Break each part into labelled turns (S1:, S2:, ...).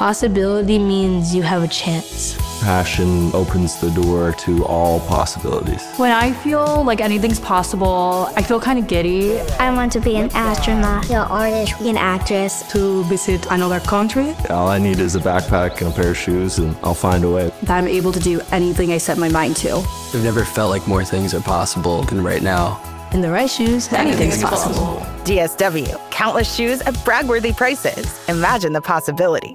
S1: Possibility means you have a chance.
S2: Passion opens the door to all possibilities.
S3: When I feel like anything's possible, I feel kind of giddy.
S4: I want to be an astronaut, an artist, an actress.
S5: To visit another country.
S2: All I need is a backpack and a pair of shoes, and I'll find a way.
S5: That I'm able to do anything I set my mind to.
S6: I've never felt like more things are possible than right now.
S1: In the right shoes, anything's possible.
S7: DSW, countless shoes at brag-worthy prices. Imagine the possibilities.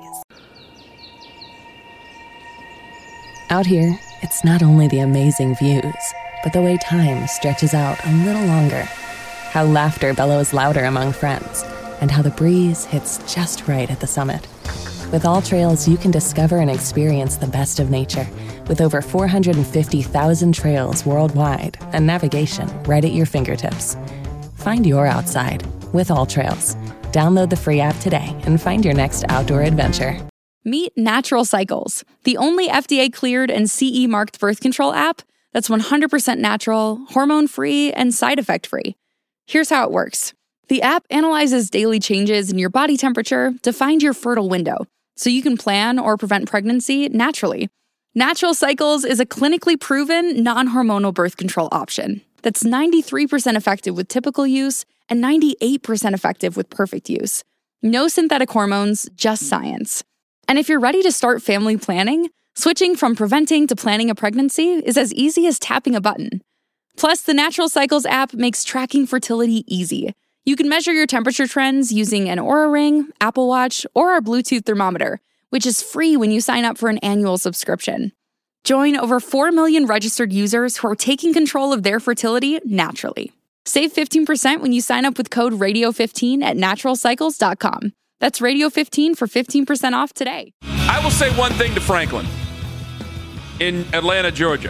S8: Out here, it's not only the amazing views, but the way time stretches out a little longer. How laughter bellows louder among friends, and how the breeze hits just right at the summit. With All Trails, you can discover and experience the best of nature, with over 450,000 trails worldwide and navigation right at your fingertips. Find your outside with All Trails. Download the free app today and find your next outdoor adventure.
S9: Meet Natural Cycles, the only FDA-cleared and CE-marked birth control app that's 100% natural, hormone-free, and side effect-free. Here's how it works. The app analyzes daily changes in your body temperature to find your fertile window, so you can plan or prevent pregnancy naturally. Natural Cycles is a clinically proven, non-hormonal birth control option that's 93% effective with typical use and 98% effective with perfect use. No synthetic hormones, just science. And if you're ready to start family planning, switching from preventing to planning a pregnancy is as easy as tapping a button. Plus, the Natural Cycles app makes tracking fertility easy. You can measure your temperature trends using an Oura Ring, Apple Watch, or our Bluetooth thermometer, which is free when you sign up for an annual subscription. Join over 4 million registered users who are taking control of their fertility naturally. Save 15% when you sign up with code RADIO15 at naturalcycles.com. That's Radio15 for 15% off today.
S10: I will say one thing to Franklin in Atlanta, Georgia,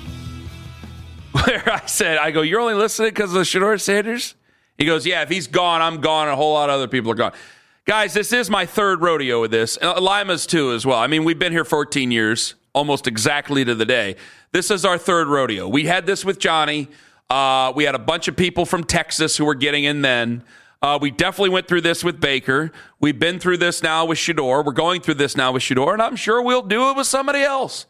S10: where I go, you're only listening because of Shedeur Sanders? He goes, yeah, if he's gone, I'm gone, and a whole lot of other people are gone. Guys, this is my third rodeo with this. Lima's too as well. I mean, we've been here 14 years, almost exactly to the day. This is our third rodeo. We had this with Johnny. We had a bunch of people from Texas who were getting in then. We definitely went through this with Baker. We've been through this now with Shedeur. We're going through this now with Shedeur, and I'm sure we'll do it with somebody else.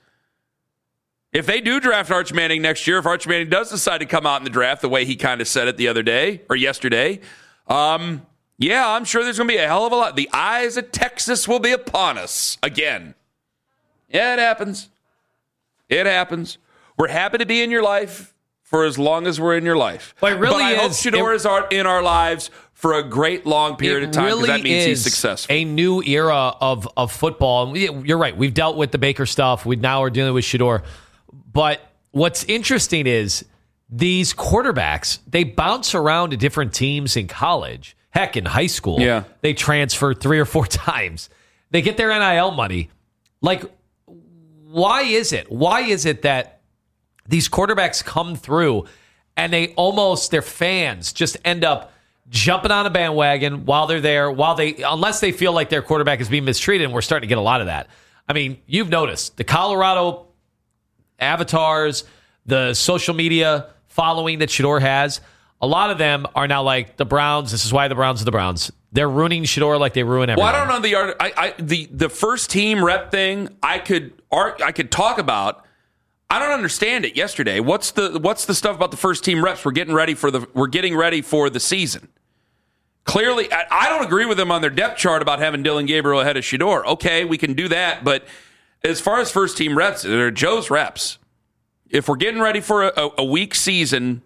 S10: If they do draft Arch Manning next year, if Arch Manning does decide to come out in the draft the way he kind of said it the other day or yesterday, yeah, I'm sure there's going to be a hell of a lot. The eyes of Texas will be upon us again. Yeah, it happens. It happens. We're happy to be in your life for as long as we're in your life.
S11: But I
S10: hope Shedeur is in our lives for a great long period of time, because that means he's successful.
S11: A new era of football. You're right. We've dealt with the Baker stuff. We now are dealing with Shedeur. But what's interesting is these quarterbacks, they bounce around to different teams in college. Heck, in high school, they transfer 3 or 4 times. They get their NIL money. Like, why is it? Why is it that these quarterbacks come through and their fans just end up jumping on a bandwagon while they're there, unless they feel like their quarterback is being mistreated, and we're starting to get a lot of that. I mean, you've noticed the Colorado avatars, the social media following that Shedeur has, a lot of them are now like the Browns. This is why the Browns are the Browns. They're ruining Shedeur like they ruin everyone.
S10: Well, I don't know the first team rep thing. I could talk about. I don't understand it. Yesterday, what's the stuff about the first team reps? We're getting ready for the season. Clearly, I don't agree with them on their depth chart about having Dillon Gabriel ahead of Shedeur. Okay, we can do that, but as far as first team reps, they're Joe's reps. If we're getting ready for a week season,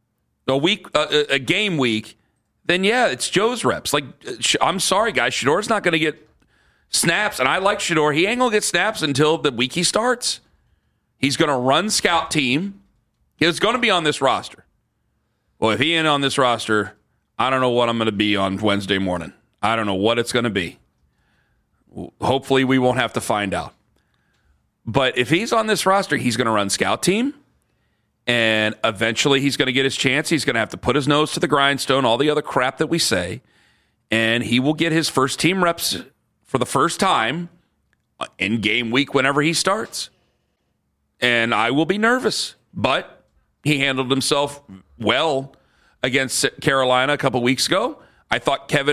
S10: a game week, then yeah, it's Joe's reps. Like, I'm sorry, guys, Shedeur's not going to get snaps, and I like Shedeur. He ain't going to get snaps until the week he starts. He's going to run scout team. He's going to be on this roster. Well, if he ain't on this roster, I don't know what I'm going to be on Wednesday morning. I don't know what it's going to be. Hopefully, we won't have to find out. But if he's on this roster, he's going to run scout team, and eventually he's going to get his chance. He's going to have to put his nose to the grindstone, all the other crap that we say, and he will get his first team reps for the first time in game week whenever he starts. And I will be nervous, but he handled himself well against Carolina a couple weeks ago. I thought Kevin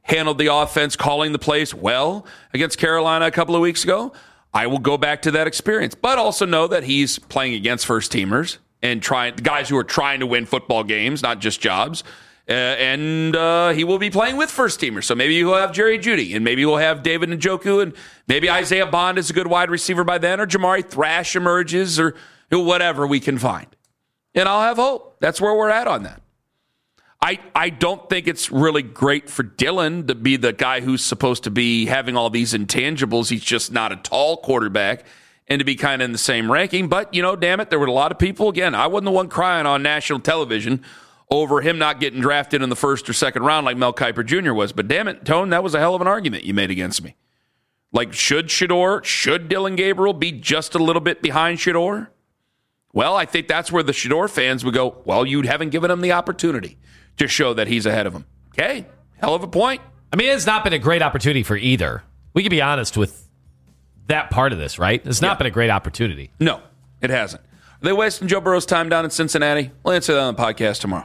S10: handled the offense, calling the plays well against Carolina a couple of weeks ago, I will go back to that experience. But also know that he's playing against first-teamers and guys who are trying to win football games, not just jobs. And he will be playing with first-teamers. So maybe he'll have Jerry Jeudy, and maybe he'll have David Njoku, and maybe Isaiah Bond is a good wide receiver by then, or Jamari Thrash emerges, or whatever we can find. And I'll have hope. That's where we're at on that. I don't think it's really great for Dylan to be the guy who's supposed to be having all these intangibles. He's just not a tall quarterback, and to be kind of in the same ranking. But, damn it, there were a lot of people. Again, I wasn't the one crying on national television over him not getting drafted in the first or second round like Mel Kiper Jr. was. But damn it, Tone, that was a hell of an argument you made against me. Like, should Dillon Gabriel be just a little bit behind Shedeur? Well, I think that's where the Shedeur fans would go, well, you haven't given him the opportunity to show that he's ahead of him. Okay, hell of a point.
S11: I mean, it's not been a great opportunity for either. We can be honest with that part of this, right? It's not been a great opportunity.
S10: No, it hasn't. Are they wasting Joe Burrow's time down in Cincinnati? We'll answer that on the podcast tomorrow.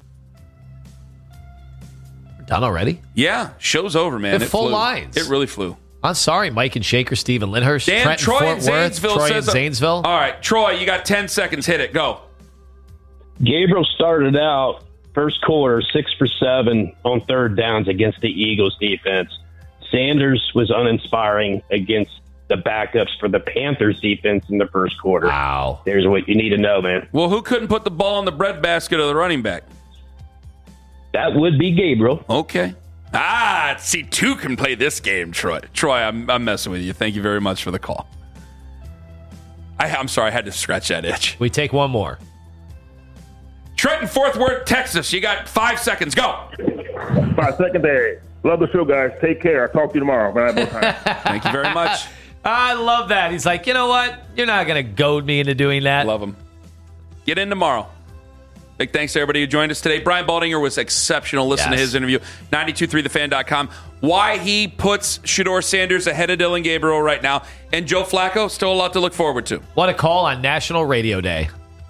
S11: We're done already?
S10: Yeah, show's over, man.
S11: It full
S10: flew.
S11: lines.
S10: It really flew.
S11: I'm sorry, Mike and Shaker, Stephen Lindhurst,
S10: Dan,
S11: Trenton,
S10: Troy
S11: Fort
S10: and
S11: Worth,
S10: Zanesville
S11: Troy
S10: says
S11: and Zanesville.
S10: All right, Troy, you got 10 seconds. Hit it. Go.
S12: Gabriel started out first quarter 6 for 7 on third downs against the Eagles defense. Sanders was uninspiring against the backups for the Panthers defense in the first quarter.
S11: Wow.
S12: There's what you need to know, man.
S10: Well, who couldn't put the ball in the breadbasket of the running back?
S12: That would be Gabriel.
S10: Okay. See, two can play this game, Troy. Troy, I'm messing with you. Thank you very much for the call. I'm sorry, I had to scratch that itch.
S11: We take one more.
S10: Trenton, Fort Worth, Texas. You got 5 seconds. Go.
S13: 5 secondary. Love the show, guys. Take care. I'll talk to you tomorrow.
S10: Thank you very much.
S11: I love that. He's like, you know what? You're not going to goad me into doing that.
S10: Love him. Get in tomorrow. Big thanks to everybody who joined us today. Brian Baldinger was exceptional. Listen to his interview. 923thefan.com. Why he puts Shedeur Sanders ahead of Dillon Gabriel right now. And Joe Flacco, still a lot to look forward to.
S11: What a call on National Radio Day.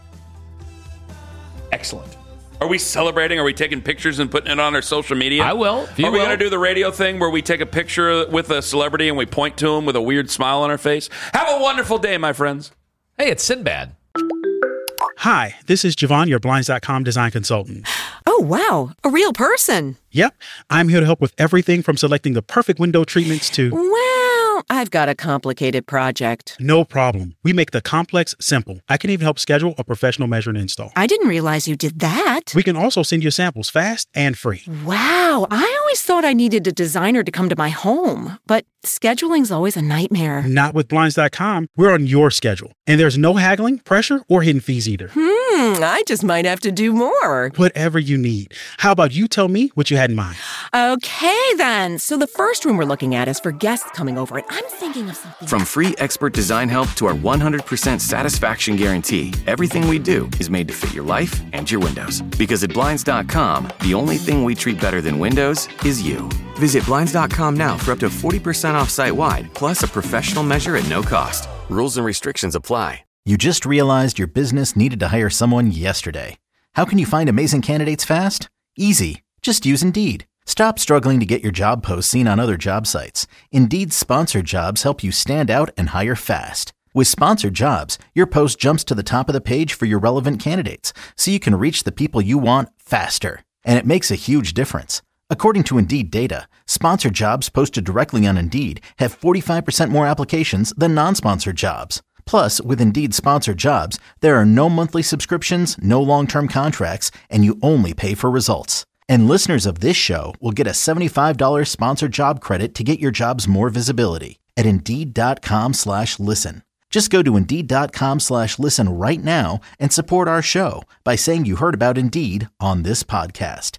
S10: Excellent. Are we celebrating? Are we taking pictures and putting it on our social media?
S11: I will.
S10: Are we going to do the radio thing where we take a picture with a celebrity and we point to him with a weird smile on our face? Have a wonderful day, my friends.
S11: Hey, it's Sinbad.
S14: Hi, this is Javon, your Blinds.com design consultant.
S15: Oh, wow. A real person.
S14: Yep. I'm here to help with everything from selecting the perfect window treatments to...
S15: Well, I've got a complicated project.
S14: No problem. We make the complex simple. I can even help schedule a professional measure and install.
S15: I didn't realize you did that.
S14: We can also send you samples fast and free.
S15: Wow. I always thought I needed a designer to come to my home, but scheduling's always a nightmare.
S14: Not with Blinds.com. We're on your schedule. And there's no haggling, pressure, or hidden fees either.
S15: I just might have to do more.
S14: Whatever you need. How about you tell me what you had in mind?
S15: Okay, then. So the first room we're looking at is for guests coming over, and I'm thinking of something.
S16: From free expert design help to our 100% satisfaction guarantee, everything we do is made to fit your life and your windows. Because at Blinds.com, the only thing we treat better than windows is you. Visit Blinds.com now for up to 40% off site-wide, plus a professional measure at no cost. Rules and restrictions apply.
S17: You just realized your business needed to hire someone yesterday. How can you find amazing candidates fast? Easy. Just use Indeed. Stop struggling to get your job posts seen on other job sites. Indeed's sponsored jobs help you stand out and hire fast. With sponsored jobs, your post jumps to the top of the page for your relevant candidates, so you can reach the people you want faster. And it makes a huge difference. According to Indeed data, sponsored jobs posted directly on Indeed have 45% more applications than non-sponsored jobs. Plus, with Indeed sponsored jobs, there are no monthly subscriptions, no long-term contracts, and you only pay for results. And listeners of this show will get a $75 sponsored job credit to get your jobs more visibility at Indeed.com/listen. Just go to Indeed.com/listen right now and support our show by saying you heard about Indeed on this podcast.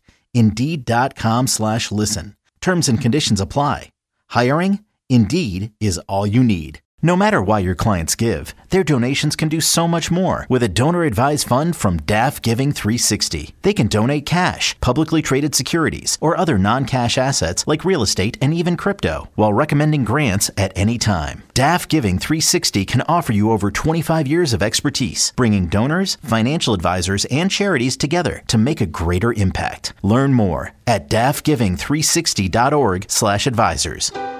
S17: Indeed.com/listen. Terms and conditions apply. Hiring? Indeed is all you need. No matter why your clients give, their donations can do so much more with a donor-advised fund from DAF Giving 360. They can donate cash, publicly traded securities, or other non-cash assets like real estate and even crypto, while recommending grants at any time. DAF Giving 360 can offer you over 25 years of expertise, bringing donors, financial advisors, and charities together to make a greater impact. Learn more at dafgiving360.org/advisors.